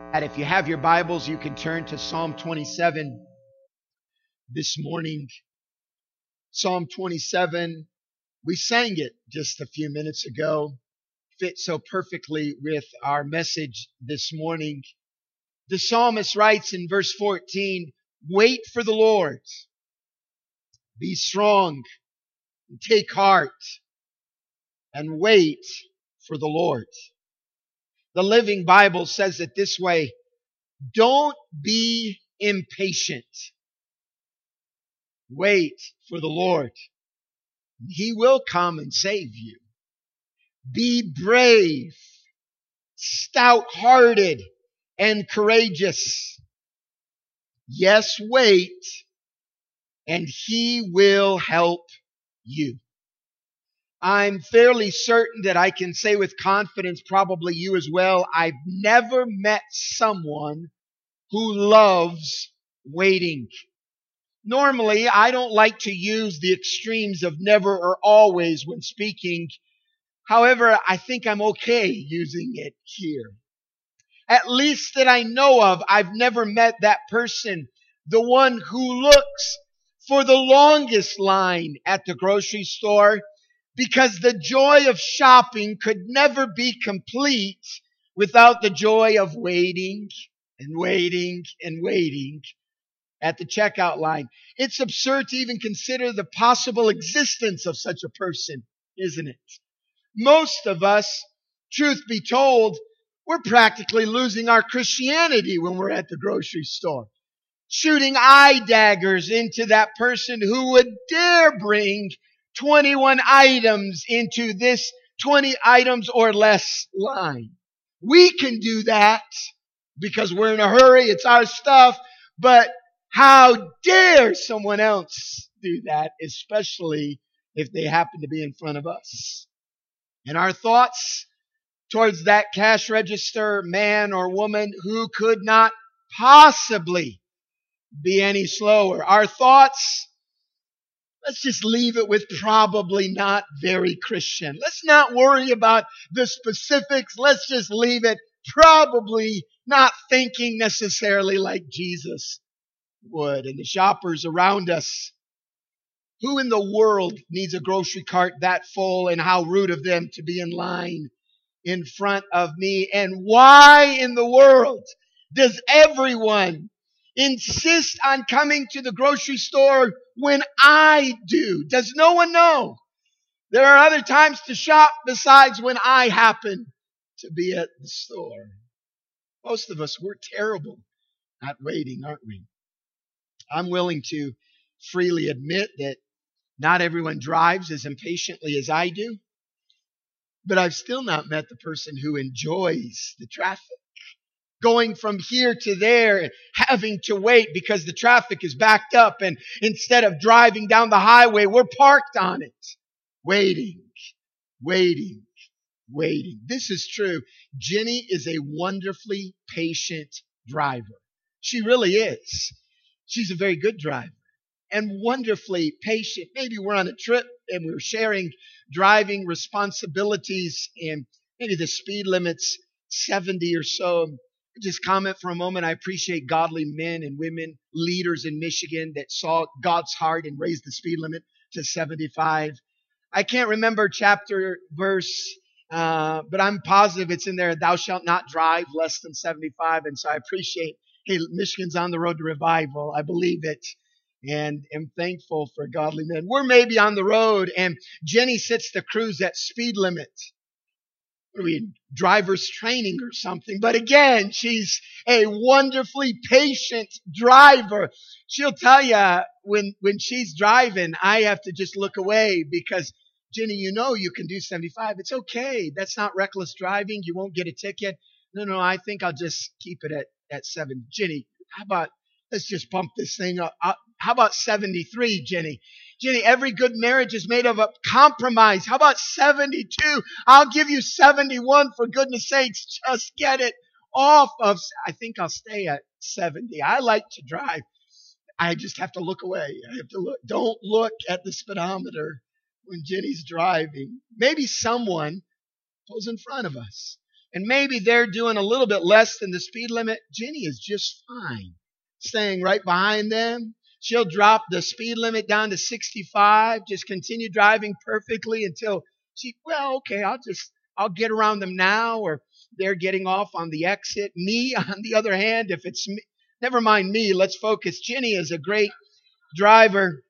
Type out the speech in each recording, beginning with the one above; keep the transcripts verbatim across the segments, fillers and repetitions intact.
If you have your Bibles, you can turn to Psalm twenty-seven this morning. Psalm twenty-seven, we sang it just a few minutes ago. Fits so perfectly with our message this morning. The psalmist writes in verse fourteen, "Wait for the Lord. Be strong and take heart and wait for the Lord." The Living Bible says it this way: don't be impatient. Wait for the Lord. He will come and save you. Be brave, stout-hearted, and courageous. Yes, wait, and He will help you. I'm fairly certain that I can say with confidence, probably you as well, I've never met someone who loves waiting. Normally, I don't like to use the extremes of never or always when speaking. However, I think I'm okay using it here. At least that I know of, I've never met that person, the one who looks for the longest line at the grocery store, because the joy of shopping could never be complete without the joy of waiting and waiting and waiting at the checkout line. It's absurd to even consider the possible existence of such a person, isn't it? Most of us, truth be told, we're practically losing our Christianity when we're at the grocery store, shooting eye daggers into that person who would dare bring twenty-one items into this twenty items or less line. We can do that because we're in a hurry. It's our stuff. But how dare someone else do that, especially if they happen to be in front of us? And our thoughts towards that cash register man or woman who could not possibly be any slower. Our thoughts, let's just leave it with probably not very Christian. Let's not worry about the specifics. Let's just leave it probably not thinking necessarily like Jesus would. And the shoppers around us, who in the world needs a grocery cart that full, and how rude of them to be in line in front of me? And why in the world does everyone insist on coming to the grocery store when I do? Does no one know there are other times to shop besides when I happen to be at the store? Most of us, we're terrible at waiting, aren't we? I'm willing to freely admit that not everyone drives as impatiently as I do, but I've still not met the person who enjoys the traffic. Going from here to there, having to wait because the traffic is backed up, and instead of driving down the highway, we're parked on it. Waiting, waiting, waiting. This is true. Jenny is a wonderfully patient driver. She really is. She's a very good driver and wonderfully patient. Maybe we're on a trip and we're sharing driving responsibilities, and maybe the speed limit's seventy or so. Just comment for a moment. I appreciate godly men and women, leaders in Michigan that saw God's heart and raised the speed limit to seventy-five. I can't remember chapter, verse, uh, but I'm positive it's in there. Thou shalt not drive less than seventy-five. And so I appreciate, hey, Michigan's on the road to revival. I believe it. And am thankful for godly men. We're maybe on the road and Jenny sets the cruise at speed limit. What are we, driver's training or something? But again, she's a wonderfully patient driver. She'll tell you when, when she's driving, I have to just look away because, Jenny, you know you can do seventy-five. It's okay. That's not reckless driving. You won't get a ticket. No, no, I think I'll just keep it at, at seven. Jenny, how about, let's just bump this thing up. How about seventy-three, Jenny? Jenny, every good marriage is made of a compromise. How about seventy-two? I'll give you seventy-one, for goodness sakes. Just get it off of, I think I'll stay at seventy. I like to drive. I just have to look away. I have to look. Don't look at the speedometer when Jenny's driving. Maybe someone pulls in front of us. And maybe they're doing a little bit less than the speed limit. Jenny is just fine staying right behind them. She'll drop the speed limit down to sixty-five, just continue driving perfectly until she, well, okay, I'll just, I'll get around them now, or they're getting off on the exit. Me, on the other hand, if it's me, never mind me, let's focus. Jenny is a great driver,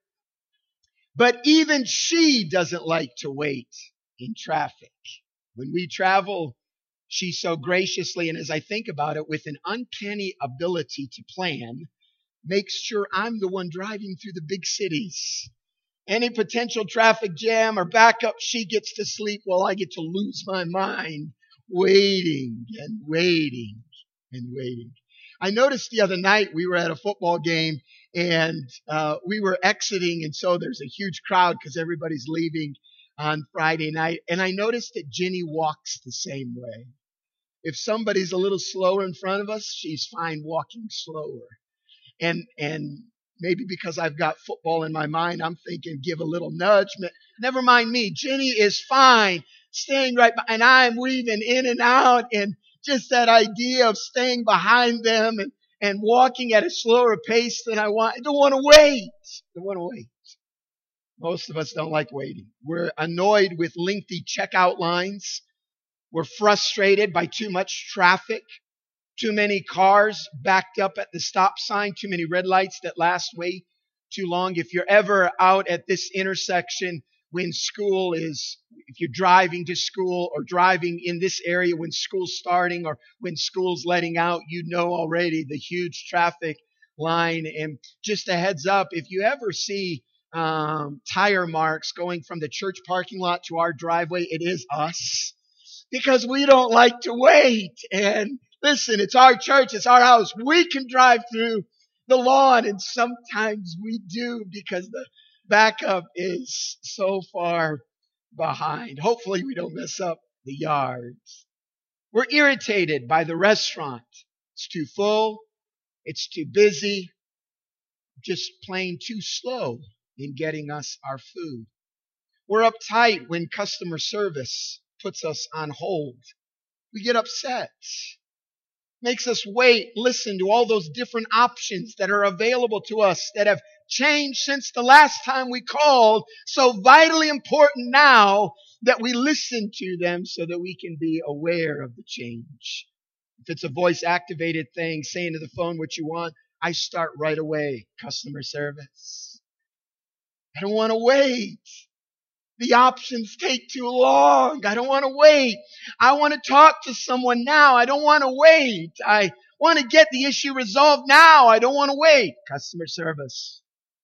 but even she doesn't like to wait in traffic. When we travel, she so graciously, and as I think about it, with an uncanny ability to plan, makes sure I'm the one driving through the big cities. Any potential traffic jam or backup, she gets to sleep while I get to lose my mind waiting and waiting and waiting. I noticed the other night we were at a football game and uh, we were exiting, and so there's a huge crowd because everybody's leaving on Friday night. And I noticed that Jenny walks the same way. If somebody's a little slower in front of us, she's fine walking slower. And and maybe because I've got football in my mind, I'm thinking give a little nudge. Never mind me. Jenny is fine, staying right by, and I'm weaving in and out, and just that idea of staying behind them and, and walking at a slower pace than I want. I don't want to wait. I don't want to wait. Most of us don't like waiting. We're annoyed with lengthy checkout lines. We're frustrated by too much traffic, too many cars backed up at the stop sign, too many red lights that last way too long. If you're ever out at this intersection when school is, if you're driving to school or driving in this area when school's starting or when school's letting out, you know already the huge traffic line. And just a heads up, if you ever see um, tire marks going from the church parking lot to our driveway, it is us. Because we don't like to wait. And listen, it's our church, it's our house. We can drive through the lawn, and sometimes we do because the backup is so far behind. Hopefully we don't mess up the yards. We're irritated by the restaurant. It's too full. It's too busy. Just plain too slow in getting us our food. We're uptight when customer service puts us on hold. We get upset. Makes us wait, listen to all those different options that are available to us that have changed since the last time we called. So vitally important now that we listen to them so that we can be aware of the change. If it's a voice activated thing, saying to the phone what you want, I start right away. Customer service. I don't want to wait. The options take too long. I don't want to wait. I want to talk to someone now. I don't want to wait. I want to get the issue resolved now. I don't want to wait. Customer service.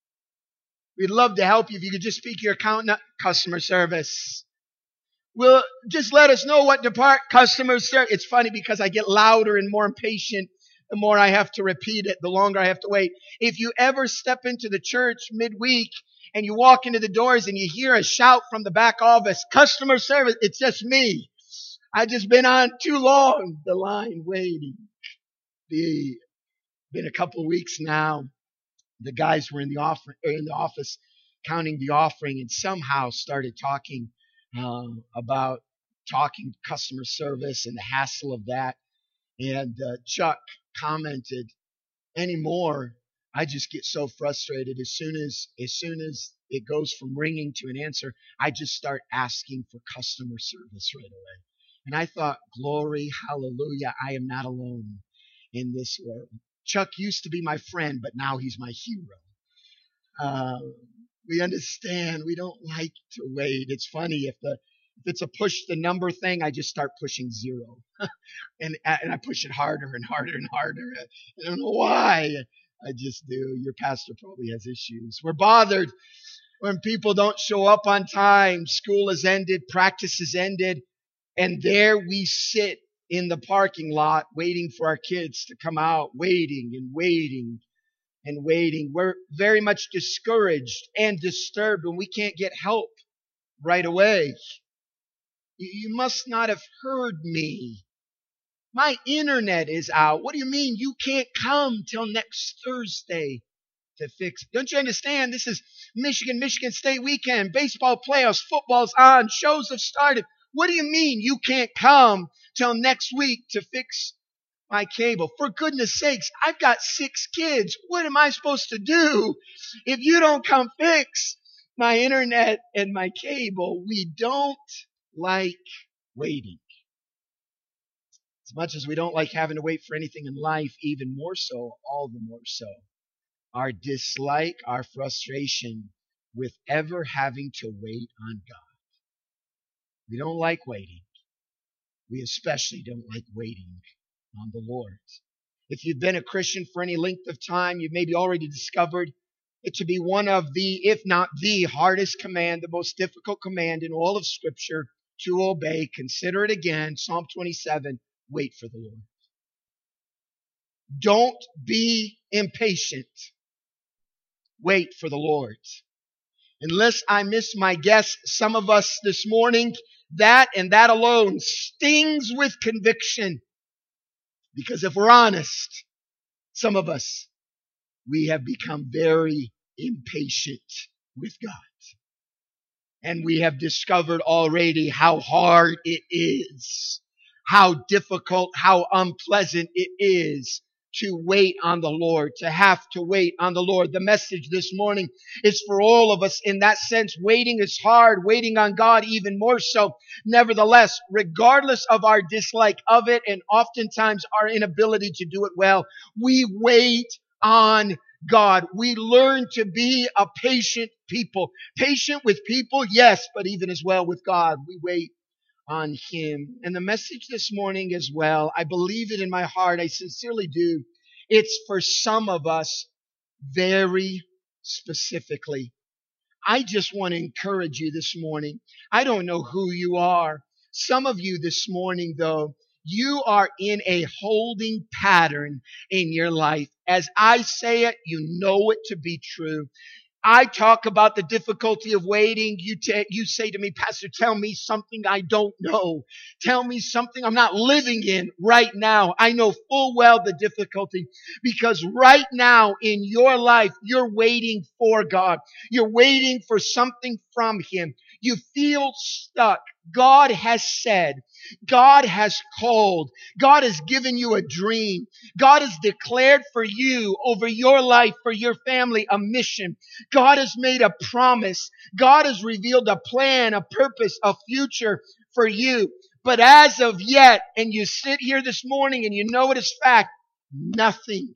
We'd love to help you if you could just speak your account. Customer service. Well, just let us know what depart. Customer service. It's funny because I get louder and more impatient the more I have to repeat it, the longer I have to wait. If you ever step into the church midweek and you walk into the doors and you hear a shout from the back office, customer service, it's just me. I've just been on too long, the line waiting. The, been a couple of weeks now. The guys were in the, offer, in the office counting the offering and somehow started talking um, about talking customer service and the hassle of that. And uh, Chuck commented, anymore, I just get so frustrated. As soon as, as soon as it goes from ringing to an answer, I just start asking for customer service right away. And I thought, glory, hallelujah, I am not alone in this world. Chuck used to be my friend, but now he's my hero. Uh, we understand. We don't like to wait. It's funny. If the if it's a push the number thing, I just start pushing zero. and, and I push it harder and harder and harder. I don't know why. I just do. Your pastor probably has issues. We're bothered when people don't show up on time. School has ended. Practice has ended. And there we sit in the parking lot waiting for our kids to come out, waiting and waiting and waiting. We're very much discouraged and disturbed when we can't get help right away. You must not have heard me. My internet is out. What do you mean you can't come till next Thursday to fix it? Don't you understand? This is Michigan, Michigan State weekend. Baseball playoffs, football's on, shows have started. What do you mean you can't come till next week to fix my cable. For goodness sakes, I've got six kids. What am I supposed to do if you don't come fix my internet and my cable? We don't like waiting. As much as we don't like having to wait for anything in life, even more so, all the more so, our dislike, our frustration with ever having to wait on God. We don't like waiting. We especially don't like waiting on the Lord. If you've been a Christian for any length of time, you've maybe already discovered it to be one of the, if not the hardest command, the most difficult command in all of Scripture to obey. Consider it again. Psalm twenty-seven, wait for the Lord. Don't be impatient. Wait for the Lord. Unless I miss my guess, some of us this morning, that and that alone stings with conviction. Because if we're honest, some of us, we have become very impatient with God. And we have discovered already how hard it is, how difficult, how unpleasant it is to wait on the Lord, to have to wait on the Lord. The message this morning is for all of us in that sense. Waiting is hard, waiting on God even more so. Nevertheless, regardless of our dislike of it and oftentimes our inability to do it well, we wait on God. We learn to be a patient people. Patient with people, yes, but even as well with God. We wait on Him. And the message this morning as well, I believe it in my heart, I sincerely do. It's for some of us very specifically. I just want to encourage you this morning. I don't know who you are. Some of you this morning, though, you are in a holding pattern in your life. As I say it, you know it to be true. I talk about the difficulty of waiting. You t- you say to me, Pastor, tell me something I don't know. Tell me something I'm not living in right now. I know full well the difficulty because right now in your life, you're waiting for God. You're waiting for something from Him. You feel stuck. God has said, God has called. God has given you a dream. God has declared for you over your life, for your family, a mission. God has made a promise. God has revealed a plan, a purpose, a future for you. But as of yet, and you sit here this morning and you know it is fact, nothing.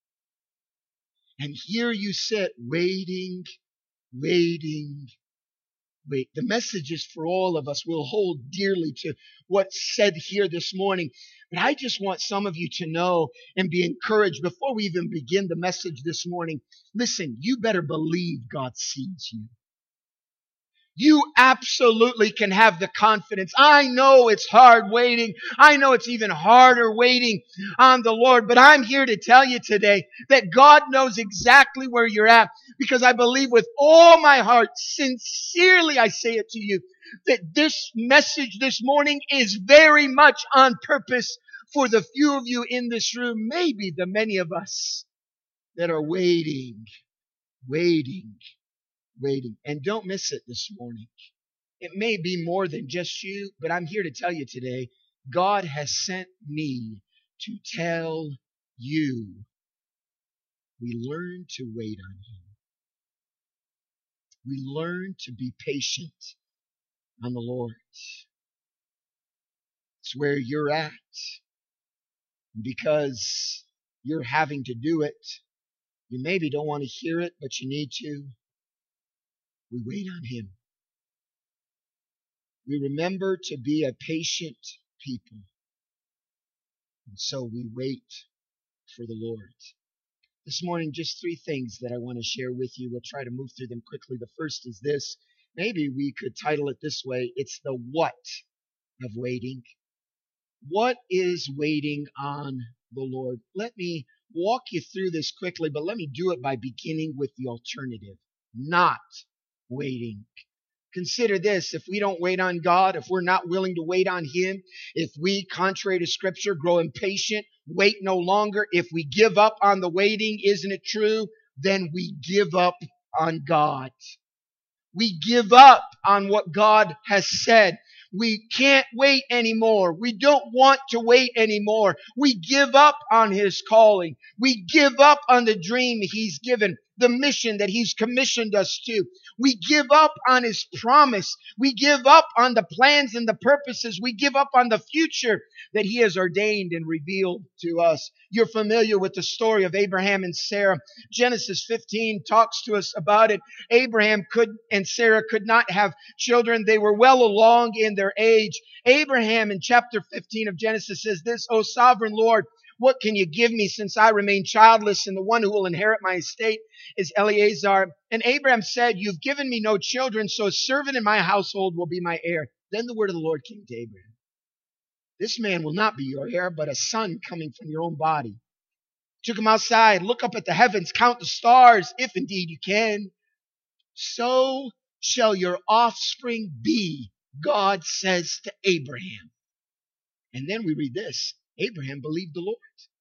And here you sit waiting, waiting, wait. The message is for all of us. We'll hold dearly to what's said here this morning. But I just want some of you to know and be encouraged before we even begin the message this morning. Listen, you better believe God sees you. You absolutely can have the confidence. I know it's hard waiting. I know it's even harder waiting on the Lord. But I'm here to tell you today that God knows exactly where you're at. Because I believe with all my heart, sincerely I say it to you, that this message this morning is very much on purpose for the few of you in this room, maybe the many of us that are waiting, waiting. Waiting. And don't miss it this morning. It may be more than just you, but I'm here to tell you today, God has sent me to tell you we learn to wait on Him. We learn to be patient on the Lord. It's where you're at. Because you're having to do it, you maybe don't want to hear it, but you need to. We wait on Him. We remember to be a patient people. And so we wait for the Lord. This morning, just three things that I want to share with you. We'll try to move through them quickly. The first is this. Maybe we could title it this way. It's the what of waiting. What is waiting on the Lord? Let me walk you through this quickly, but let me do it by beginning with the alternative. Not waiting. Consider this, if we don't wait on God, if we're not willing to wait on Him, if we, contrary to Scripture, grow impatient, wait no longer, if we give up on the waiting, isn't it true? Then we give up on God. We give up on what God has said. We can't wait anymore. We don't want to wait anymore. We give up on His calling. We give up on the dream He's given, the mission that He's commissioned us to. We give up on His promise. We give up on the plans and the purposes. We give up on the future that He has ordained and revealed to us. You're familiar with the story of Abraham and Sarah. Genesis fifteen talks to us about it. Abraham could and Sarah could not have children. They were well along in their age. Abraham in chapter fifteen of Genesis says this, "O sovereign Lord, what can you give me since I remain childless, and the one who will inherit my estate is Eleazar?" And Abraham said, "You've given me no children, so a servant in my household will be my heir." Then the word of the Lord came to Abraham. "This man will not be your heir, but a son coming from your own body." Took him outside, look up at the heavens, count the stars, if indeed you can. "So shall your offspring be," God says to Abraham. And then we read this, Abraham believed the Lord,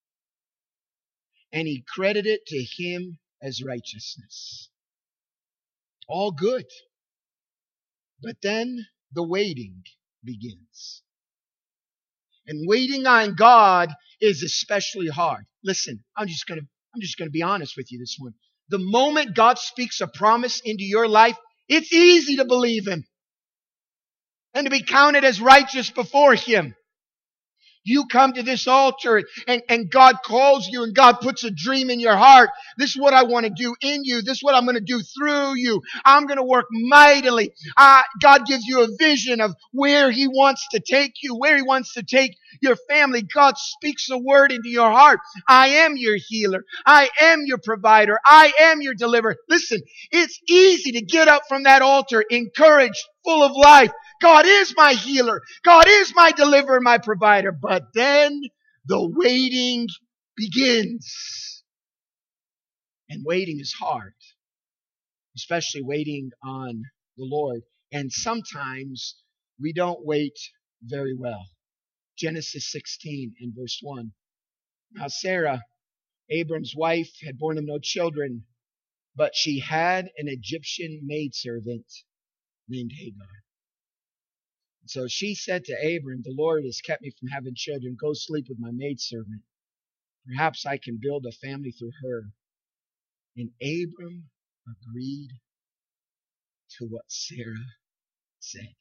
and He credited it to him as righteousness. All good. But then the waiting begins. And waiting on God is especially hard. Listen, I'm just going to I'm just going to be honest with you this morning. The moment God speaks a promise into your life, it's easy to believe Him and to be counted as righteous before Him. You come to this altar and, and God calls you and God puts a dream in your heart. This is what I want to do in you. This is what I'm going to do through you. I'm going to work mightily. Uh, God gives you a vision of where He wants to take you, where He wants to take your family. God speaks a word into your heart. I am your healer. I am your provider. I am your deliverer. Listen, it's easy to get up from that altar encouraged, full of life. God is my healer. God is my deliverer, my provider. But then the waiting begins. And waiting is hard, especially waiting on the Lord. And sometimes we don't wait very well. Genesis sixteen and verse one. Now Sarah, Abram's wife, had borne him no children, but she had an Egyptian maidservant named Hagar. So she said to Abram, "The Lord has kept me from having children. Go sleep with my maidservant. Perhaps I can build a family through her." And Abram agreed to what Sarah said.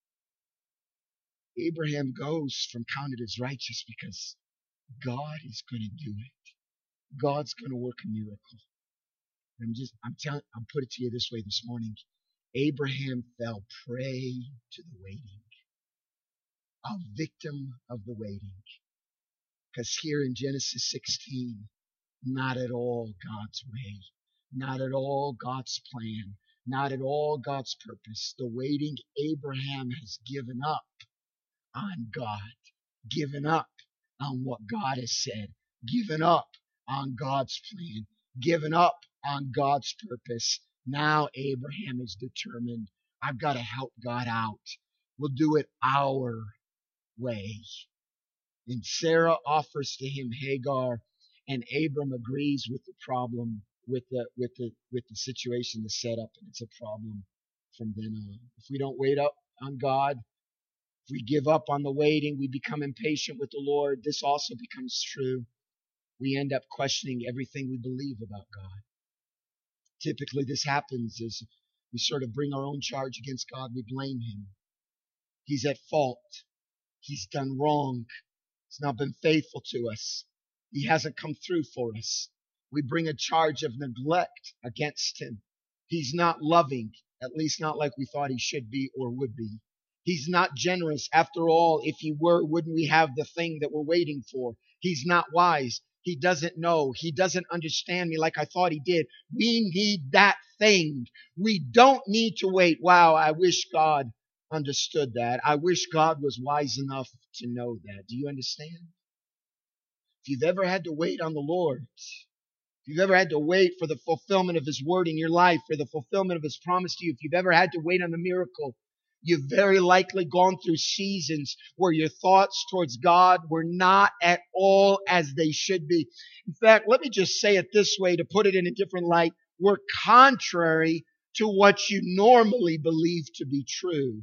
Abraham goes from counted as righteous because God is going to do it. God's going to work a miracle. I'm just, I'm telling, I'll put it to you this way this morning. Abraham fell prey to the waiting. A victim of the waiting. Because here in Genesis sixteen, not at all God's way. Not at all God's plan. Not at all God's purpose. The waiting, Abraham has given up on God. Given up on what God has said. Given up on God's plan. Given up on God's purpose. Now Abraham is determined, I've got to help God out. We'll do it our way. And Sarah offers to him Hagar, and Abram agrees with the problem, with the with the with the situation, the setup, and it's a problem from then on. If we don't wait up on God, if we give up on the waiting, we become impatient with the Lord. This also becomes true. We end up questioning everything we believe about God. Typically, this happens as we sort of bring our own charge against God. We blame Him. He's at fault. He's done wrong. He's not been faithful to us. He hasn't come through for us. We bring a charge of neglect against Him. He's not loving, at least not like we thought He should be or would be. He's not generous. After all, if He were, wouldn't we have the thing that we're waiting for? He's not wise. He doesn't know. He doesn't understand me like I thought He did. We need that thing. We don't need to wait. Wow, I wish God understood that. I wish God was wise enough to know that. Do you understand? If you've ever had to wait on the Lord, if you've ever had to wait for the fulfillment of His word in your life, for the fulfillment of His promise to you, if you've ever had to wait on the miracle, you've very likely gone through seasons where your thoughts towards God were not at all as they should be. In fact, let me just say it this way to put it in a different light. Were contrary to what you normally believe to be true.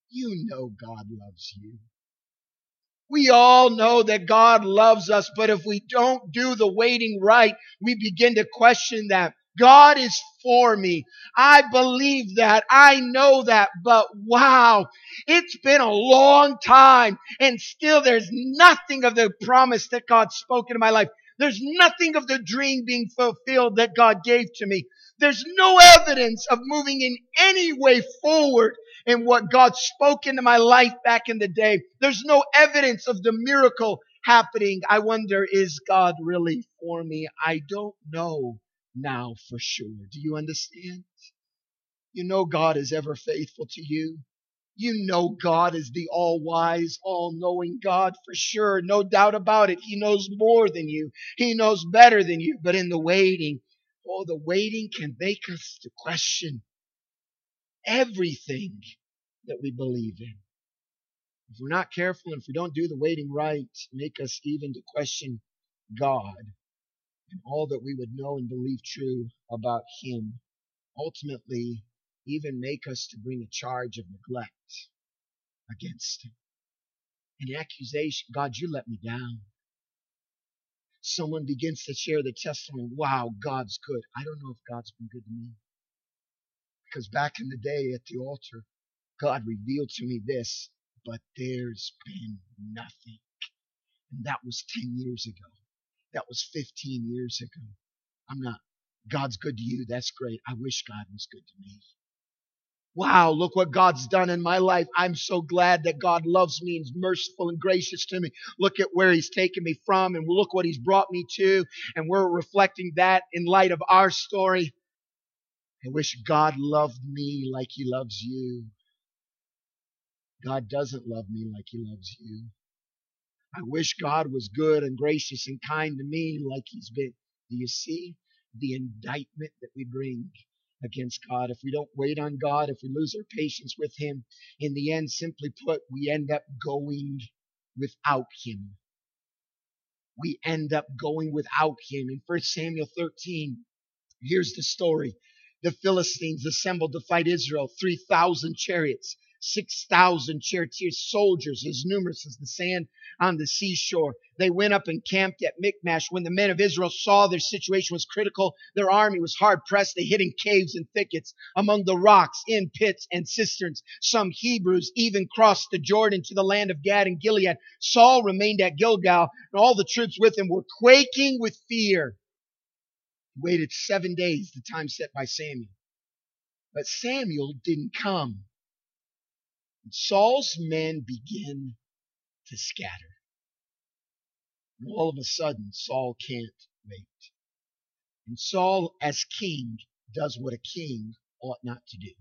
You know God loves you. We all know that God loves us, but if we don't do the waiting right, we begin to question that. God is for me. I believe that. I know that. But wow, it's been a long time and still there's nothing of the promise that God spoke into my life. There's nothing of the dream being fulfilled that God gave to me. There's no evidence of moving in any way forward in what God spoke into my life back in the day. There's no evidence of the miracle happening. I wonder, is God really for me? I don't know now for sure. Do you understand? You know God is ever faithful to you. You know God is the all-wise, all-knowing God for sure. No doubt about it. He knows more than you. He knows better than you. But in the waiting, oh, the waiting can make us to question everything that we believe in. If we're not careful and if we don't do the waiting right, make us even to question God and all that we would know and believe true about Him. Ultimately, even make us to bring a charge of neglect against Him. An accusation, God, you let me down. Someone begins to share the testimony, wow, God's good. I don't know if God's been good to me. Because back in the day at the altar, God revealed to me this, but there's been nothing. And that was ten years ago. That was fifteen years ago. I'm not, God's good to you. That's great. I wish God was good to me. Wow, look what God's done in my life. I'm so glad that God loves me and is merciful and gracious to me. Look at where He's taken me from and look what He's brought me to. And we're reflecting that in light of our story. I wish God loved me like He loves you. God doesn't love me like He loves you. I wish God was good and gracious and kind to me like He's been. Do you see the indictment that we bring against God? If we don't wait on God, if we lose our patience with Him, in the end, simply put, we end up going without Him. We end up going without Him. In First Samuel thirteen, here's the story. The Philistines assembled to fight Israel, three thousand chariots, six thousand charioteers, soldiers as numerous as the sand on the seashore. They went up and camped at Michmash. When the men of Israel saw their situation was critical, their army was hard pressed. They hid in caves and thickets, among the rocks, in pits and cisterns. Some Hebrews even crossed the Jordan to the land of Gad and Gilead. Saul remained at Gilgal, and all the troops with him were quaking with fear. Waited seven days, the time set by Samuel. But Samuel didn't come. And Saul's men begin to scatter. And all of a sudden, Saul can't wait. And Saul, as king, does what a king ought not to do.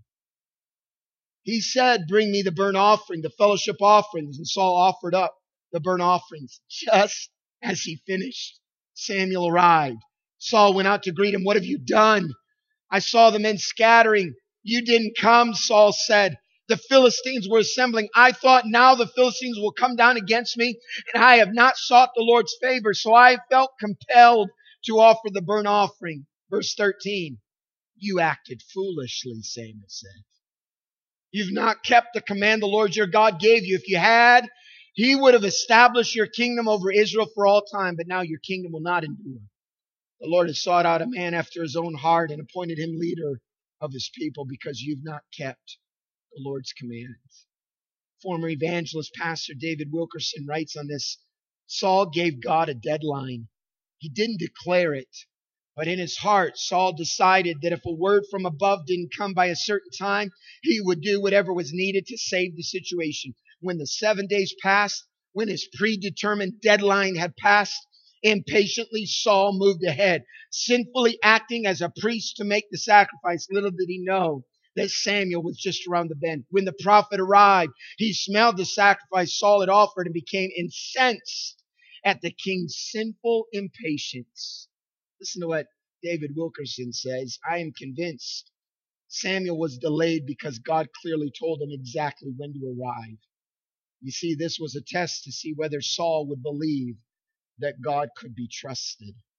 He said, bring me the burnt offering, the fellowship offerings. And Saul offered up the burnt offerings. Just as he finished, Samuel arrived. Saul went out to greet him. What have you done? I saw the men scattering. You didn't come, Saul said. The Philistines were assembling. I thought now the Philistines will come down against me, and I have not sought the Lord's favor, so I felt compelled to offer the burnt offering. Verse thirteen, you acted foolishly, Samuel said. You've not kept the command the Lord your God gave you. If you had, He would have established your kingdom over Israel for all time, but now your kingdom will not endure. The Lord has sought out a man after His own heart and appointed him leader of His people because you've not kept the Lord's commands. Former evangelist pastor David Wilkerson writes on this, Saul gave God a deadline. He didn't declare it, but in his heart, Saul decided that if a word from above didn't come by a certain time, he would do whatever was needed to save the situation. When the seven days passed, when his predetermined deadline had passed, impatiently Saul moved ahead, sinfully acting as a priest to make the sacrifice. Little did he know that Samuel was just around the bend. When the prophet arrived, he smelled the sacrifice Saul had offered and became incensed at the king's sinful impatience. Listen to what David Wilkerson says. I am convinced Samuel was delayed because God clearly told him exactly when to arrive. You see, this was a test to see whether Saul would believe that God could be trusted.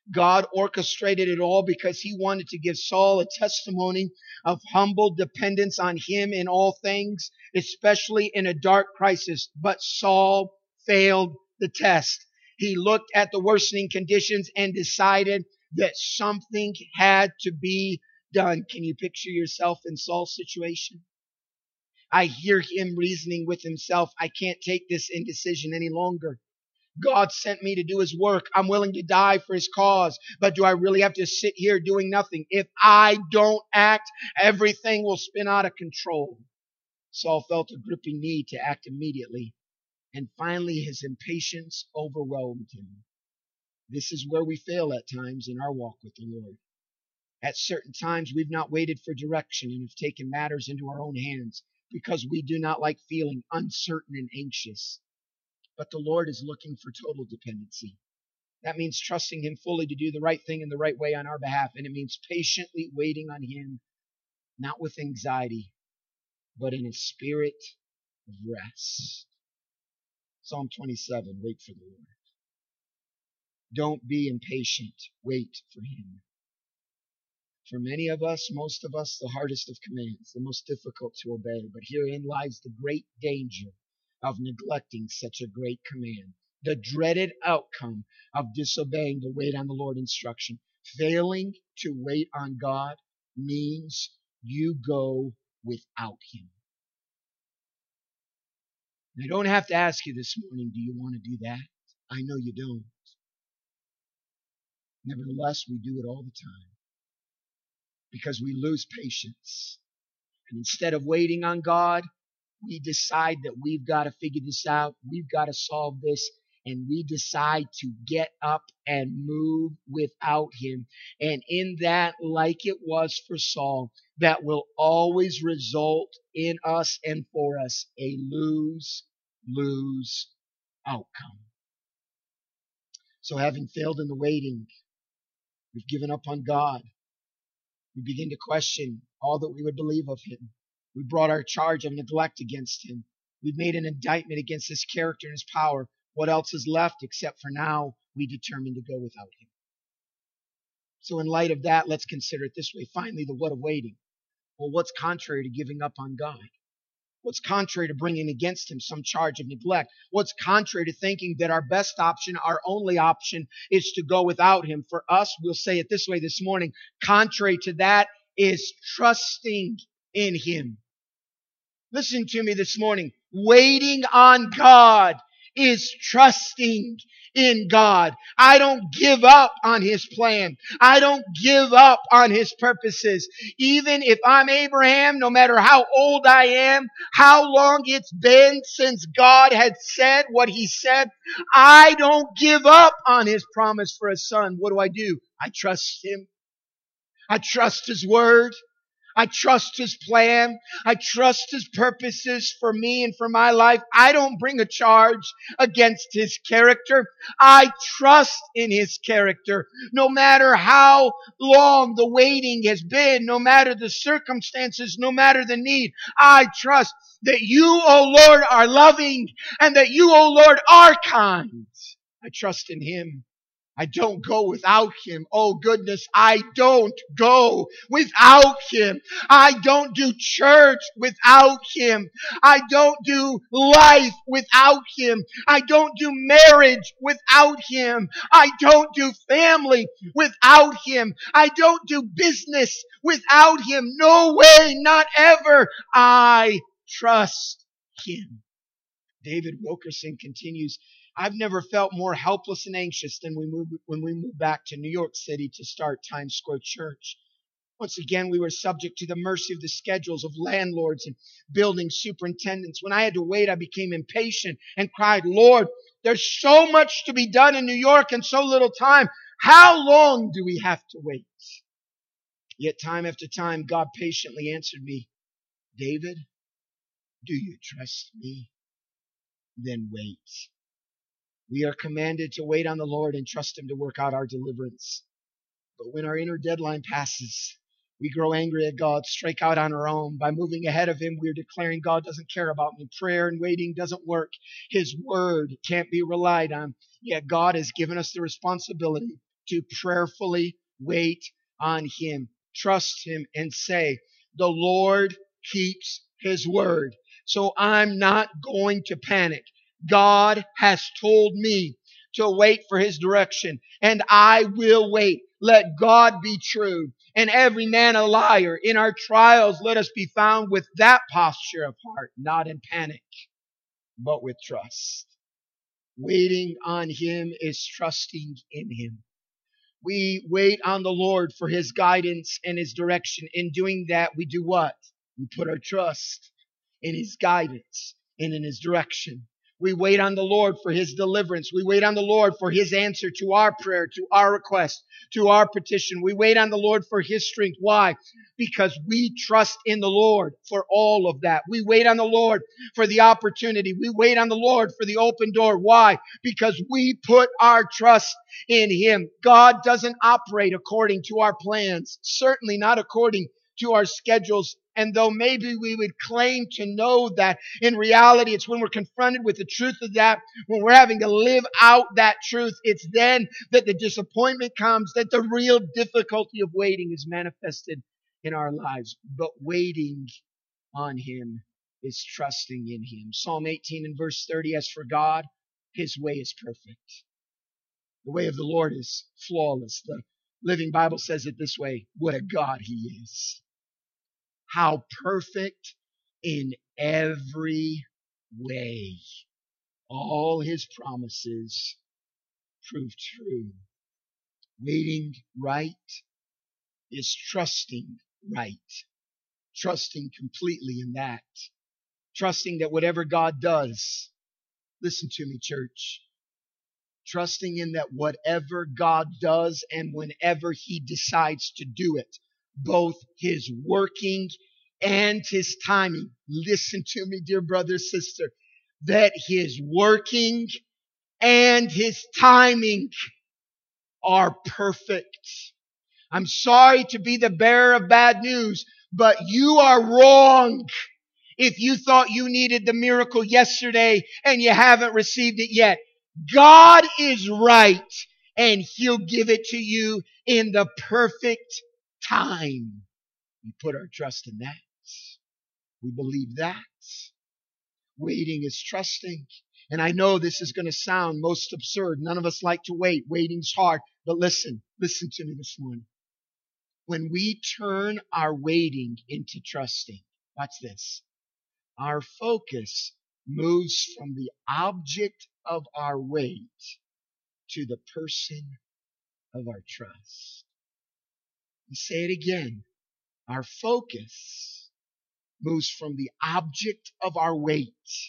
God orchestrated it all because he wanted to give Saul a testimony of humble dependence on him in all things, especially in a dark crisis. But Saul failed the test. He looked at the worsening conditions and decided that something had to be done. Can you picture yourself in Saul's situation? I hear him reasoning with himself, I can't take this indecision any longer. God sent me to do his work. I'm willing to die for his cause. But do I really have to sit here doing nothing? If I don't act, everything will spin out of control. Saul felt a gripping need to act immediately. And finally, his impatience overwhelmed him. This is where we fail at times in our walk with the Lord. At certain times, we've not waited for direction and have taken matters into our own hands because we do not like feeling uncertain and anxious. But the Lord is looking for total dependency. That means trusting him fully to do the right thing in the right way on our behalf. And it means patiently waiting on him, not with anxiety, but in a spirit of rest. Psalm twenty-seven, wait for the Lord. Don't be impatient. Wait for him. For many of us, most of us, the hardest of commands, the most difficult to obey. But herein lies the great danger of neglecting such a great command. The dreaded outcome of disobeying the wait on the Lord instruction. Failing to wait on God means you go without him. I don't have to ask you this morning, do you want to do that? I know you don't. Nevertheless, we do it all the time because we lose patience. And instead of waiting on God, we decide that we've got to figure this out. We've got to solve this. And we decide to get up and move without him. And in that, like it was for Saul, that will always result in us and for us a lose-lose outcome. So having failed in the waiting, we've given up on God. We begin to question all that we would believe of him. We brought our charge of neglect against him. We've made an indictment against his character and his power. What else is left except for now we determine to go without him? So in light of that, let's consider it this way. Finally, the what of waiting. Well, what's contrary to giving up on God? What's contrary to bringing against him some charge of neglect? What's contrary to thinking that our best option, our only option, is to go without him? For us, we'll say it this way this morning. Contrary to that is trusting in him. Listen to me this morning. Waiting on God is trusting in God. I don't give up on his plan. I don't give up on his purposes. Even if I'm Abraham, no matter how old I am, how long it's been since God had said what he said, I don't give up on his promise for a son. What do I do? I trust him. I trust his word. I trust his plan. I trust his purposes for me and for my life. I don't bring a charge against his character. I trust in his character. No matter how long the waiting has been, no matter the circumstances, no matter the need, I trust that you, O Lord, are loving and that you, O Lord, are kind. I trust in him. I don't go without him. Oh goodness, I don't go without him. I don't do church without him. I don't do life without him. I don't do marriage without him. I don't do family without him. I don't do business without him. No way, not ever. I trust him. David Wilkerson continues, I've never felt more helpless and anxious than we moved, when we moved back to New York City to start Times Square Church. Once again, we were subject to the mercy of the schedules of landlords and building superintendents. When I had to wait, I became impatient and cried, Lord, there's so much to be done in New York and so little time. How long do we have to wait? Yet time after time, God patiently answered me, David, do you trust me? Then wait. We are commanded to wait on the Lord and trust him to work out our deliverance. But when our inner deadline passes, we grow angry at God, strike out on our own. By moving ahead of him, we're declaring God doesn't care about me. Prayer and waiting doesn't work. His word can't be relied on. Yet God has given us the responsibility to prayerfully wait on Him. Trust Him and say, the Lord keeps His word. So I'm not going to panic. God has told me to wait for His direction, and I will wait. Let God be true, and every man a liar. In our trials, let us be found with that posture of heart, not in panic, but with trust. Waiting on Him is trusting in Him. We wait on the Lord for His guidance and His direction. In doing that, we do what? We put our trust in His guidance and in His direction. We wait on the Lord for His deliverance. We wait on the Lord for His answer to our prayer, to our request, to our petition. We wait on the Lord for His strength. Why? Because we trust in the Lord for all of that. We wait on the Lord for the opportunity. We wait on the Lord for the open door. Why? Because we put our trust in Him. God doesn't operate according to our plans, certainly not according to our schedules. And though maybe we would claim to know that, in reality, it's when we're confronted with the truth of that, when we're having to live out that truth, it's then that the disappointment comes, that the real difficulty of waiting is manifested in our lives. But waiting on Him is trusting in Him. Psalm eighteen and verse thirty, as for God, His way is perfect. The way of the Lord is flawless. The Living Bible says it this way, what a God He is. How perfect in every way. All His promises prove true. Waiting right is trusting right. Trusting completely in that. Trusting that whatever God does, listen to me, church. Trusting in that whatever God does and whenever He decides to do it, both His working and His timing. Listen to me, dear brother, sister, that His working and His timing are perfect. I'm sorry to be the bearer of bad news, but you are wrong if you thought you needed the miracle yesterday and you haven't received it yet. God is right, and He'll give it to you in the perfect time. We put our trust in that. We believe that. Waiting is trusting. And I know this is going to sound most absurd. None of us like to wait. Waiting's hard. But listen, listen to me this morning. When we turn our waiting into trusting, watch this. Our focus moves from the object of our wait to the person of our trust. You say it again. Our focus moves from the object of our wait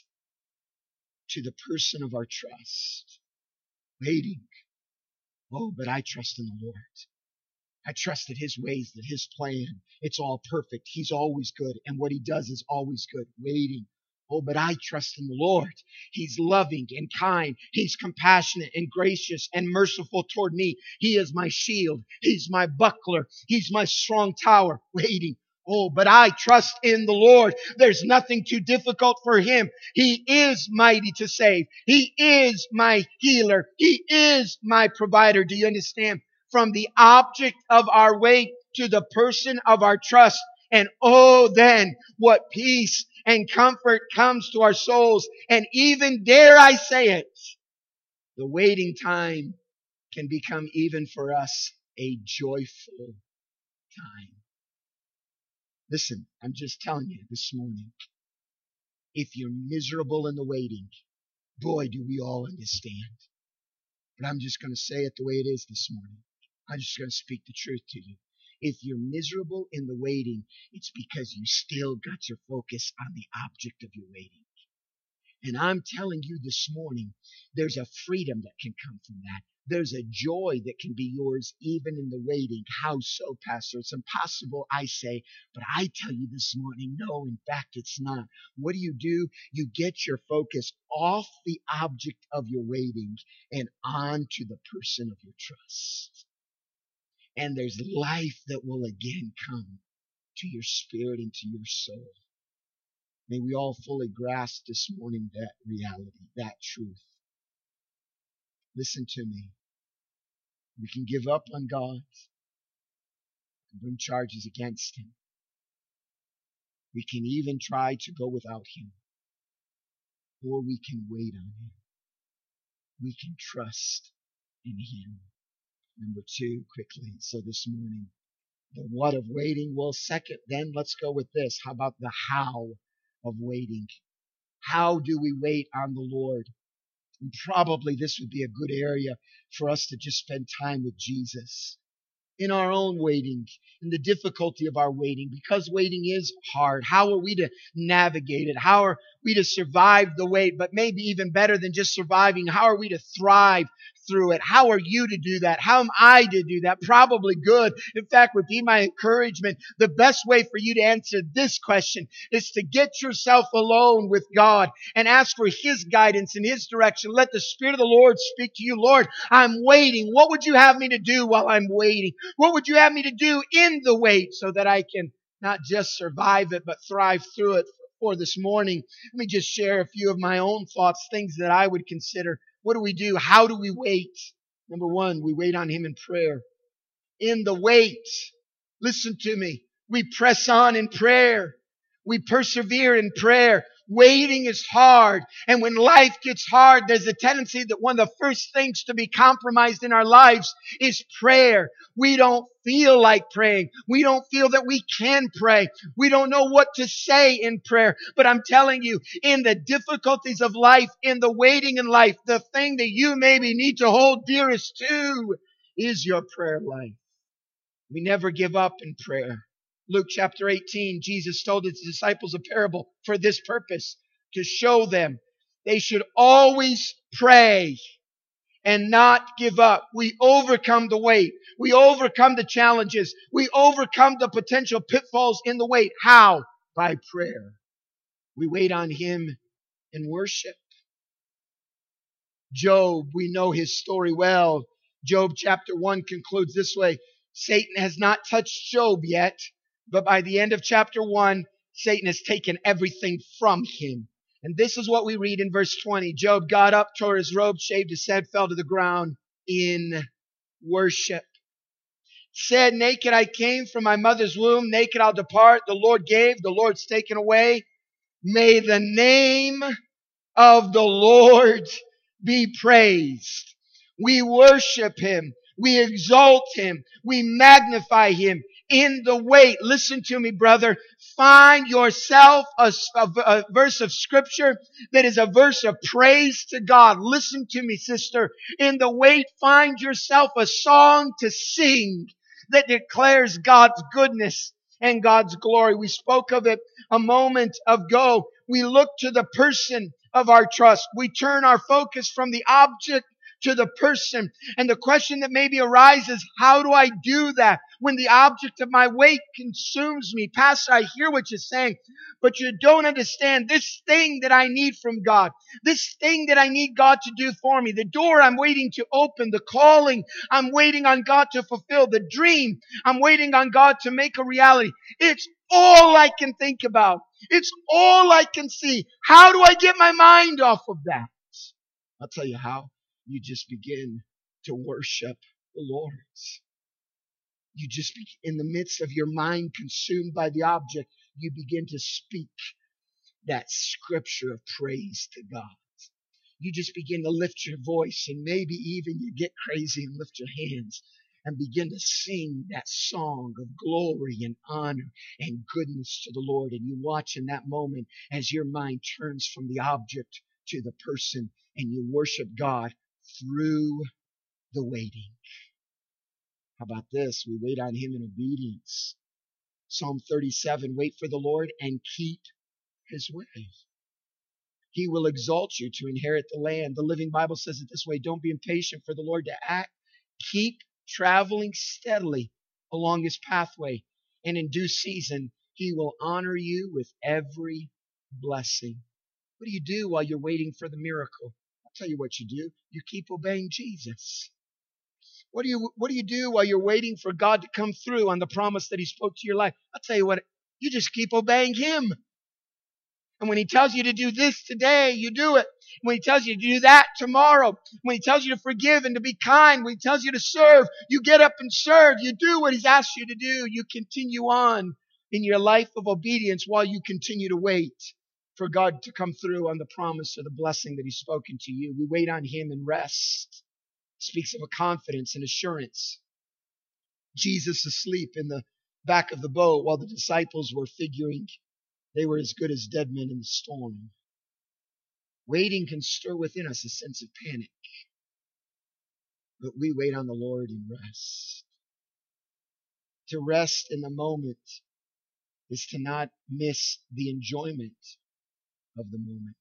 to the person of our trust. Waiting. Oh, but I trust in the Lord. I trust that His ways, that His plan, it's all perfect. He's always good, and what He does is always good. Waiting. Oh, but I trust in the Lord. He's loving and kind. He's compassionate and gracious and merciful toward me. He is my shield. He's my buckler. He's my strong tower. Waiting. Oh, but I trust in the Lord. There's nothing too difficult for Him. He is mighty to save. He is my healer. He is my provider. Do you understand? From the object of our wait to the person of our trust. And oh, then what peace and comfort comes to our souls. And even, dare I say it, the waiting time can become even for us a joyful time. Listen, I'm just telling you this morning, if you're miserable in the waiting, boy, do we all understand. But I'm just going to say it the way it is this morning. I'm just going to speak the truth to you. If you're miserable in the waiting, it's because you still got your focus on the object of your waiting. And I'm telling you this morning, there's a freedom that can come from that. There's a joy that can be yours even in the waiting. How so, Pastor? It's impossible, I say. But I tell you this morning, no, in fact, it's not. What do you do? You get your focus off the object of your waiting and on to the person of your trust. And there's life that will again come to your spirit and to your soul. May we all fully grasp this morning that reality, that truth. Listen to me. We can give up on God and bring charges against Him. We can even try to go without Him. Or we can wait on Him. We can trust in Him. Number two, quickly. So this morning, the what of waiting. Well, second, then let's go with this. How about the how of waiting? How do we wait on the Lord? And probably this would be a good area for us to just spend time with Jesus. In our own waiting, in the difficulty of our waiting, because waiting is hard. How are we to navigate it? How are we to survive the wait? But maybe even better than just surviving, how are we to thrive through it? How are you to do that? How am I to do that? Probably good. In fact, would be my encouragement. The best way for you to answer this question is to get yourself alone with God and ask for His guidance and His direction. Let the Spirit of the Lord speak to you. Lord, I'm waiting. What would you have me to do while I'm waiting? What would you have me to do in the wait so that I can not just survive it, but thrive through it? For this morning, let me just share a few of my own thoughts, things that I would consider. What do we do? How do we wait? Number one, we wait on Him in prayer. In the wait, listen to me, we press on in prayer. We persevere in prayer. Waiting is hard. And when life gets hard, there's a tendency that one of the first things to be compromised in our lives is prayer. We don't feel like praying. We don't feel that we can pray. We don't know what to say in prayer. But I'm telling you, in the difficulties of life, in the waiting in life, the thing that you maybe need to hold dearest to is your prayer life. We never give up in prayer. Luke chapter eighteen, Jesus told His disciples a parable for this purpose, to show them they should always pray and not give up. We overcome the wait. We overcome the challenges. We overcome the potential pitfalls in the wait. How? By prayer. We wait on Him in worship. Job, we know his story well. Job chapter one concludes this way. Satan has not touched Job yet, but by the end of chapter one, Satan has taken everything from him. And this is what we read in verse twenty. Job got up, tore his robe, shaved his head, fell to the ground in worship. Said, naked I came from my mother's womb, naked I'll depart. The Lord gave, the Lord's taken away. May the name of the Lord be praised. We worship Him. We exalt Him. We magnify Him. In the wait, listen to me, brother. Find yourself a, a, a verse of Scripture that is a verse of praise to God. Listen to me, sister. In the wait, find yourself a song to sing that declares God's goodness and God's glory. We spoke of it a moment ago. We look to the person of our trust. We turn our focus from the object to the person. And the question that maybe arises, how do I do that when the object of my wait consumes me? Pastor, I hear what you're saying, but you don't understand this thing that I need from God, this thing that I need God to do for me, the door I'm waiting to open, the calling I'm waiting on God to fulfill, the dream I'm waiting on God to make a reality. It's all I can think about. It's all I can see. How do I get my mind off of that? I'll tell you how. You just begin to worship the Lord. You just, be, in the midst of your mind consumed by the object, you begin to speak that scripture of praise to God. You just begin to lift your voice, and maybe even you get crazy and lift your hands and begin to sing that song of glory and honor and goodness to the Lord. And you watch in that moment as your mind turns from the object to the person, and you worship God through the waiting. How about this? We wait on Him in obedience. Psalm thirty-seven, wait for the Lord and keep His way. He will exalt you to inherit the land. The Living Bible says it this way, don't be impatient for the Lord to act. Keep traveling steadily along His pathway, and in due season, He will honor you with every blessing. What do you do while you're waiting for the miracle? I'll tell you what you do. You keep obeying Jesus. What do you, what do you do while you're waiting for God to come through on the promise that He spoke to your life? I'll tell you what, you just keep obeying Him. And when he tells you to do this today, you do it. When he tells you to do that tomorrow, when he tells you to forgive and to be kind, when he tells you to serve, you get up and serve. You do what he's asked you to do. You continue on in your life of obedience while you continue to wait for God to come through on the promise or the blessing that he's spoken to you. We wait on him and rest. It speaks of a confidence and assurance. Jesus asleep in the back of the boat while the disciples were figuring they were as good as dead men in the storm. Waiting can stir within us a sense of panic. But we wait on the Lord in rest. To rest in the moment is to not miss the enjoyment of the moment.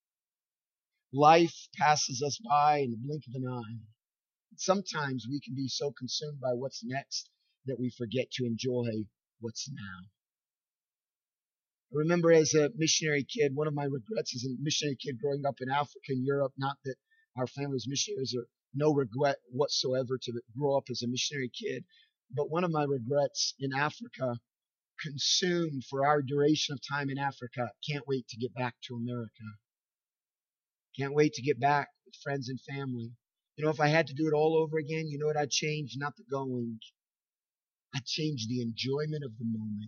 Life passes us by in the blink of an eye. Sometimes we can be so consumed by what's next that we forget to enjoy what's now. I remember as a missionary kid, one of my regrets as a missionary kid growing up in Africa and Europe, not that our family was missionaries or no regret whatsoever to grow up as a missionary kid, but one of my regrets in Africa, consumed for our duration of time in Africa, can't wait to get back to America. Can't wait to get back with friends and family. You know, if I had to do it all over again, you know what I'd change? Not the going. I'd change the enjoyment of the moment.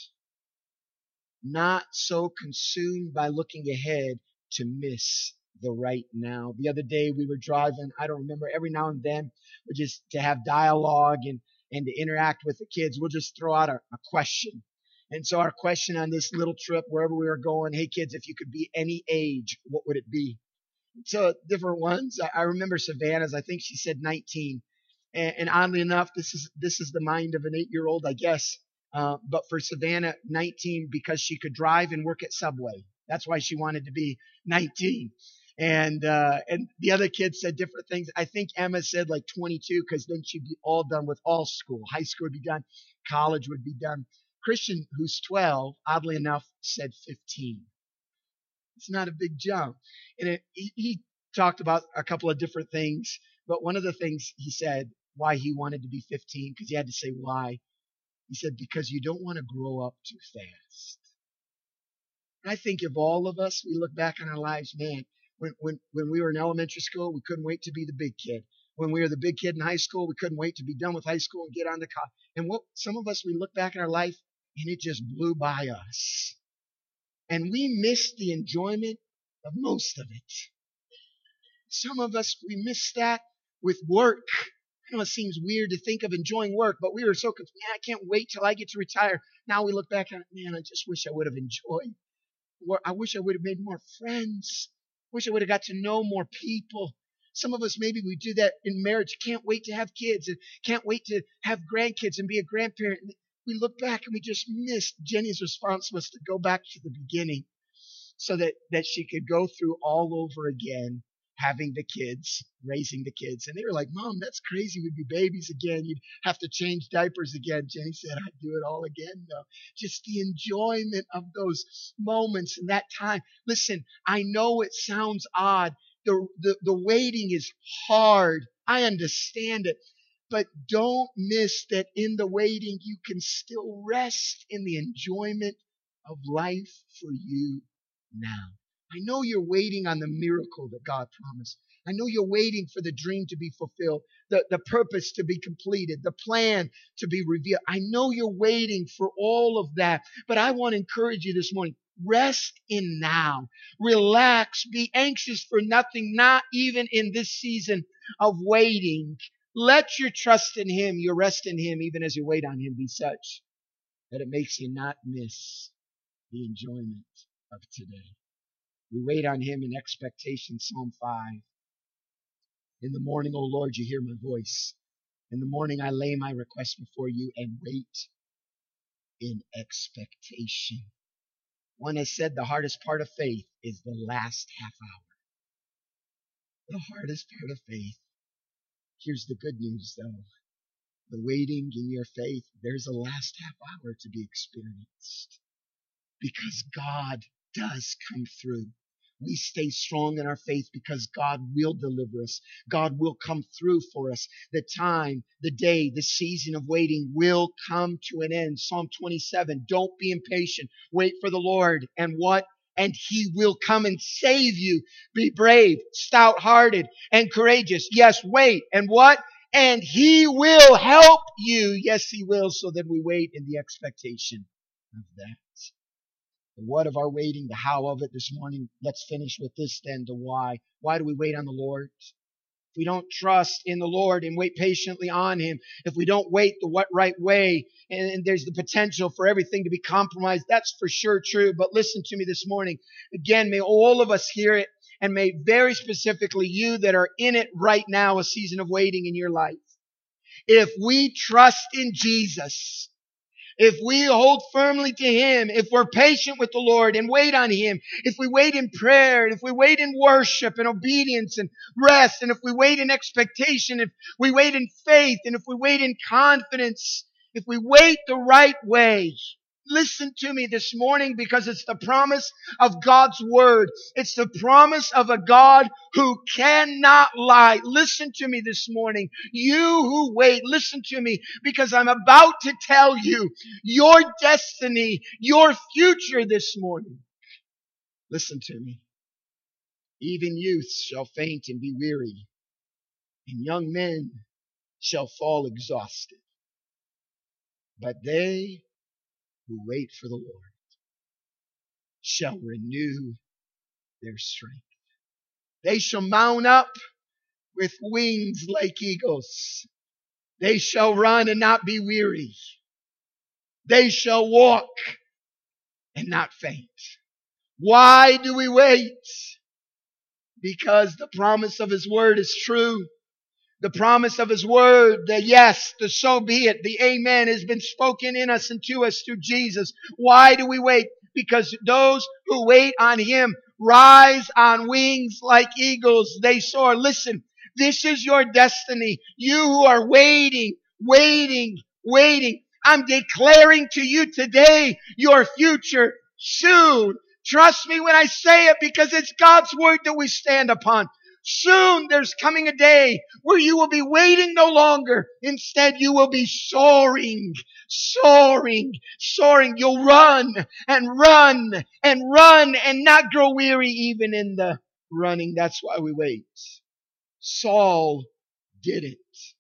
Not so consumed by looking ahead to miss the right now. The other day we were driving, I don't remember, every now and then, we just to have dialogue and, and to interact with the kids, we'll just throw out a, a question. And so our question on this little trip, wherever we were going, hey kids, if you could be any age, what would it be? So different ones. I, I remember Savannah's, I think she said nineteen. And, and oddly enough, this is this is the mind of an eight-year-old, I guess. Uh, but for Savannah, nineteen, because she could drive and work at Subway. That's why she wanted to be nineteen. And uh, and the other kids said different things. I think Emma said like twenty-two, because then she'd be all done with all school. High school would be done. College would be done. Christian, who's twelve, oddly enough, said fifteen. It's not a big jump. And it, he, he talked about a couple of different things. But one of the things he said, why he wanted to be fifteen, because he had to say why. He said, because you don't want to grow up too fast. And I think of all of us, we look back on our lives, man, when, when, when we were in elementary school, we couldn't wait to be the big kid. When we were the big kid in high school, we couldn't wait to be done with high school and get on to college. And what some of us, we look back in our life and it just blew by us. And we missed the enjoyment of most of it. Some of us, we missed that with work. I know it seems weird to think of enjoying work, but we were so confused. Man, I can't wait till I get to retire. Now we look back on it, man, I just wish I would have enjoyed. I wish I would have made more friends. I wish I would have got to know more people. Some of us, maybe we do that in marriage. Can't wait to have kids and can't wait to have grandkids and be a grandparent. We look back and we just missed. Jenny's response was to go back to the beginning so that, that she could go through all over again, having the kids, raising the kids. And they were like, Mom, that's crazy. We'd be babies again. You'd have to change diapers again. Jenny said, I'd do it all again, though. Just the enjoyment of those moments and that time. Listen, I know it sounds odd. The, the, the waiting is hard. I understand it. But don't miss that in the waiting, you can still rest in the enjoyment of life for you now. I know you're waiting on the miracle that God promised. I know you're waiting for the dream to be fulfilled, the, the purpose to be completed, the plan to be revealed. I know you're waiting for all of that, but I want to encourage you this morning. Rest in now. Relax. Be anxious for nothing, not even in this season of waiting. Let your trust in Him, your rest in Him, even as you wait on Him, be such that it makes you not miss the enjoyment of today. We wait on Him in expectation, Psalm five. In the morning, O Lord, you hear my voice. In the morning, I lay my request before you and wait in expectation. One has said the hardest part of faith is the last half hour. The hardest part of faith. Here's the good news, though. The waiting in your faith, there's a last half hour to be experienced. Because God does come through. We stay strong in our faith because God will deliver us. God will come through for us. The time, the day, the season of waiting will come to an end. Psalm twenty-seven, don't be impatient. Wait for the Lord. And what? and He will come and save you. Be brave, stout-hearted, and courageous. Yes, wait. And what? And He will help you. Yes, He will, so that we wait in the expectation of that. The what of our waiting, the how of it this morning. Let's finish with this then, the why. Why do we wait on the Lord? If we don't trust in the Lord and wait patiently on Him, if we don't wait the what right way, and, and there's the potential for everything to be compromised, that's for sure true. But listen to me this morning. Again, may all of us hear it, and may very specifically you that are in it right now, a season of waiting in your life. If we trust in Jesus, if we hold firmly to Him, if we're patient with the Lord and wait on Him, if we wait in prayer, and if we wait in worship and obedience and rest, and if we wait in expectation, if we wait in faith, and if we wait in confidence, if we wait the right way, listen to me this morning, because it's the promise of God's Word. It's the promise of a God who cannot lie. Listen to me this morning. You who wait, listen to me, because I'm about to tell you your destiny, your future this morning. Listen to me. Even youths shall faint and be weary, and young men shall fall exhausted. But they who wait for the Lord shall renew their strength. They shall mount up with wings like eagles. They shall run and not be weary. They shall walk and not faint. Why do we wait? Because the promise of His Word is true. The promise of His Word, the yes, the so be it, the amen has been spoken in us and to us through Jesus. Why do we wait? Because those who wait on Him rise on wings like eagles. They soar. Listen, this is your destiny. You who are waiting, waiting, waiting. I'm declaring to you today your future soon. Trust me when I say it, because it's God's Word that we stand upon. Soon there's coming a day where you will be waiting no longer. Instead, you will be soaring, soaring, soaring. You'll run and run and run and not grow weary even in the running. That's why we wait. Saul did it,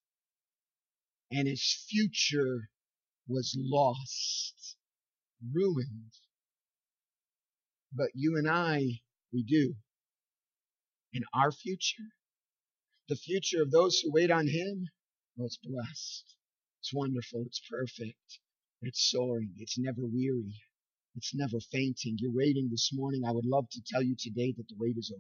and his future was lost, ruined. But you and I, we do. In our future, the future of those who wait on Him, oh, it's blessed. It's wonderful. It's perfect. It's soaring. It's never weary. It's never fainting. You're waiting this morning. I would love to tell you today that the wait is over.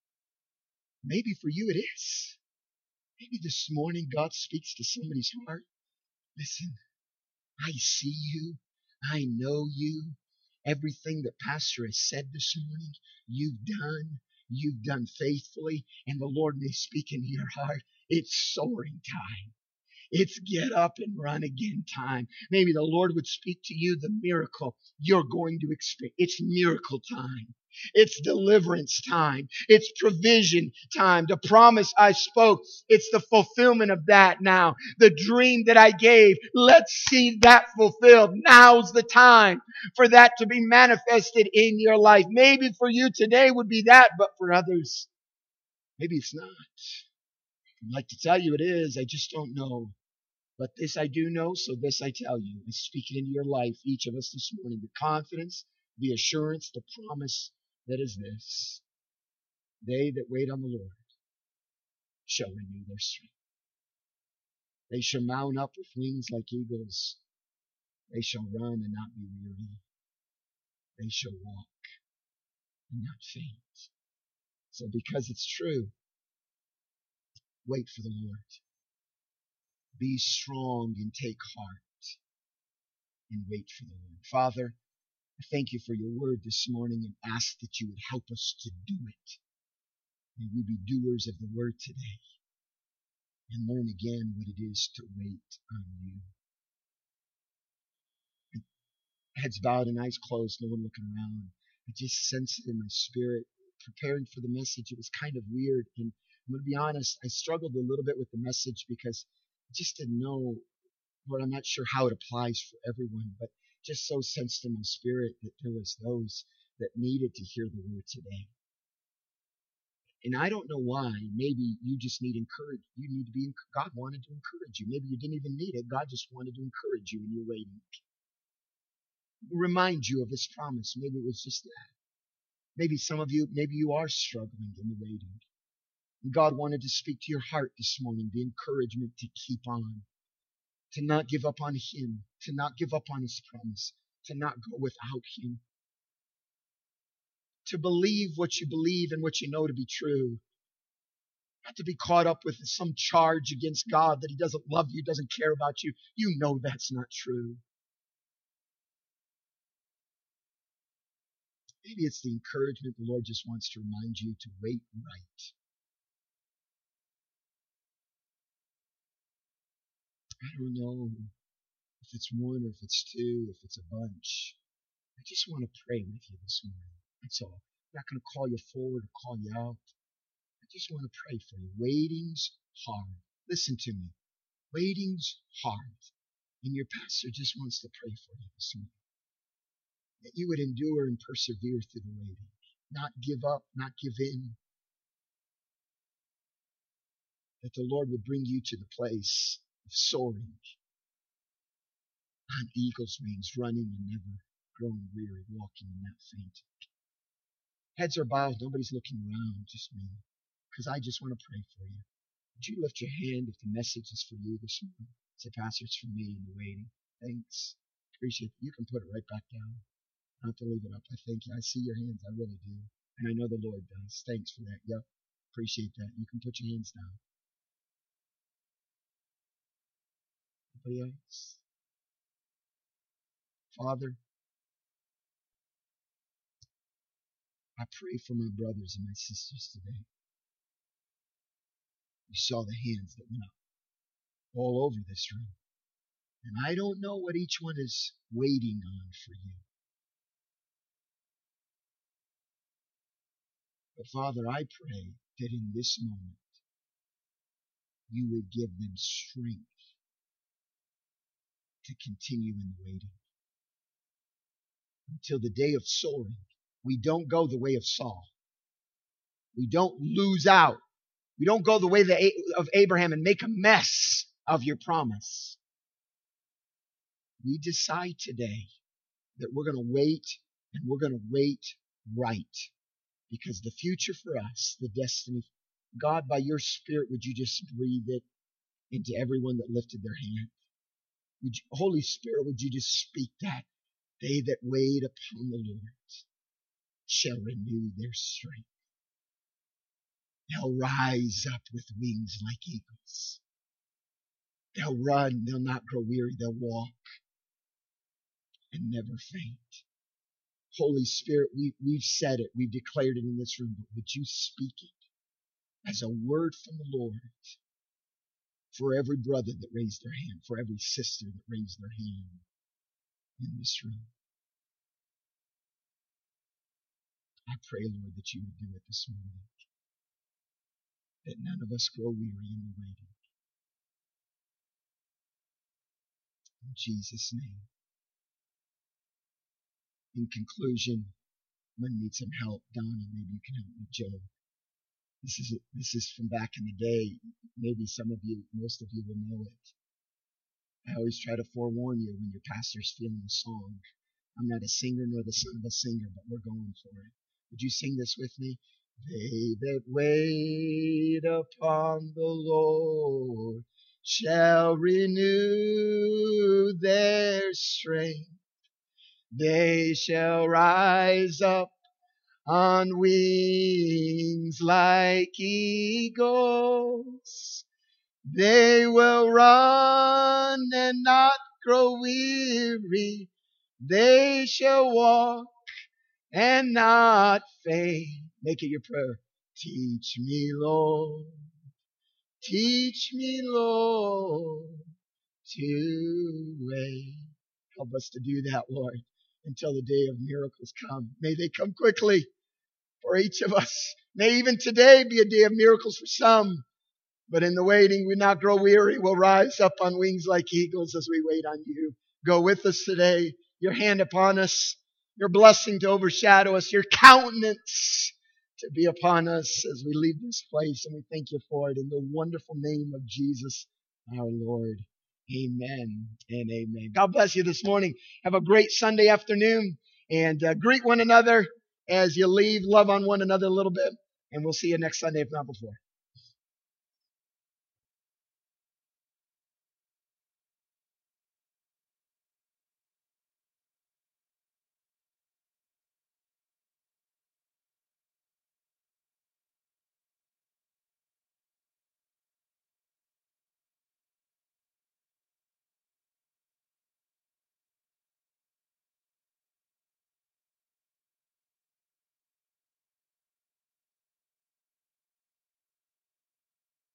Maybe for you it is. Maybe this morning God speaks to somebody's heart. Listen, I see you. I know you. Everything that Pastor has said this morning, you've done. You've done faithfully, and the Lord may speak into your heart. It's soaring time. It's get up and run again time. Maybe the Lord would speak to you the miracle you're going to experience. It's miracle time. It's deliverance time. It's provision time. The promise I spoke, it's the fulfillment of that now. The dream that I gave, let's see that fulfilled. Now's the time for that to be manifested in your life. Maybe for you today would be that, but for others, maybe it's not. I'd like to tell you it is. I just don't know. But this I do know, so this I tell you. I speak it into your life, each of us this morning. The confidence, the assurance, the promise that is this. They that wait on the Lord shall renew their strength. They shall mount up with wings like eagles. They shall run and not be weary. They shall walk and not faint. So because it's true, wait for the Lord. Be strong and take heart and wait for the Lord. Father, I thank you for your word this morning and ask that you would help us to do it. May we be doers of the word today and learn again what it is to wait on you. Heads bowed and eyes closed, no one looking around. I just sensed it in my spirit. Preparing for the message, it was kind of weird. And I'm going to be honest, I struggled a little bit with the message because I just didn't know, Lord, I'm not sure how it applies for everyone, but just so sensed in my spirit that there was those that needed to hear the word today. And I don't know why. Maybe you just need encouragement. You need to be, God wanted to encourage you. Maybe you didn't even need it. God just wanted to encourage you in your waiting. Remind you of His promise. Maybe it was just that. Maybe some of you, maybe you are struggling in the waiting. And God wanted to speak to your heart this morning, the encouragement to keep on, to not give up on Him, to not give up on His promise, to not go without Him, to believe what you believe and what you know to be true, not to be caught up with some charge against God that He doesn't love you, doesn't care about you. You know that's not true. Maybe it's the encouragement the Lord just wants to remind you to wait right. I don't know if it's one or if it's two, if it's a bunch. I just want to pray with you this morning. That's all. I'm not going to call you forward or call you out. I just want to pray for you. Waiting's hard. Listen to me. Waiting's hard. And your pastor just wants to pray for you this morning. That you would endure and persevere through the waiting. Not give up, not give in. That the Lord would bring you to the place of soaring on eagle's wings, running and never growing weary, walking and not fainting. Heads are bowed, nobody's looking around, just me. Because I just want to pray for you. Would you lift your hand if the message is for you this morning? Say, Pastor, it's for me in the waiting. Thanks. Appreciate it. You can put it right back down. Not to leave it up. I thank you. I see your hands. I really do. And I know the Lord does. Thanks for that. Yep. Appreciate that. You can put your hands down. Anybody else? Father, I pray for my brothers and my sisters today. You saw the hands that went up all over this room. And I don't know what each one is waiting on for you. But Father, I pray that in this moment, you would give them strength to continue in the waiting. Until the day of soaring, we don't go the way of Saul. We don't lose out. We don't go the way of Abraham and make a mess of your promise. We decide today that we're going to wait, and we're going to wait right. Because the future for us, the destiny, God, by your Spirit, would you just breathe it into everyone that lifted their hand? Would you, Holy Spirit, would you just speak that? They that wait upon the Lord shall renew their strength. They'll rise up with wings like eagles. They'll run, they'll not grow weary, they'll walk and never faint. Holy Spirit, we, we've said it, we've declared it in this room, but would you speak it as a word from the Lord for every brother that raised their hand, for every sister that raised their hand in this room. I pray, Lord, that you would do it this morning, that none of us grow weary in the waiting. In Jesus' name. In conclusion, I'm going to need some help. Donna, maybe you can help me. Joe. This is this is from back in the day. Maybe some of you, most of you will know it. I always try to forewarn you when your pastor's feeling a song. I'm not a singer nor the son of a singer, but we're going for it. Would you sing this with me? They that wait upon the Lord shall renew their strength. They shall rise up on wings like eagles. They will run and not grow weary. They shall walk and not faint. Make it your prayer. Teach me, Lord. Teach me, Lord, to wait. Help us to do that, Lord, until the day of miracles come. May they come quickly for each of us. May even today be a day of miracles for some. But in the waiting, we not grow weary. We'll rise up on wings like eagles as we wait on you. Go with us today. Your hand upon us. your blessing to overshadow us, your countenance to be upon us as we leave this place. And we thank you for it in the wonderful name of Jesus, our Lord. Amen and amen. God bless you this morning. Have a great Sunday afternoon, and uh, greet one another as you leave. Love on one another a little bit, and we'll see you next Sunday, if not before.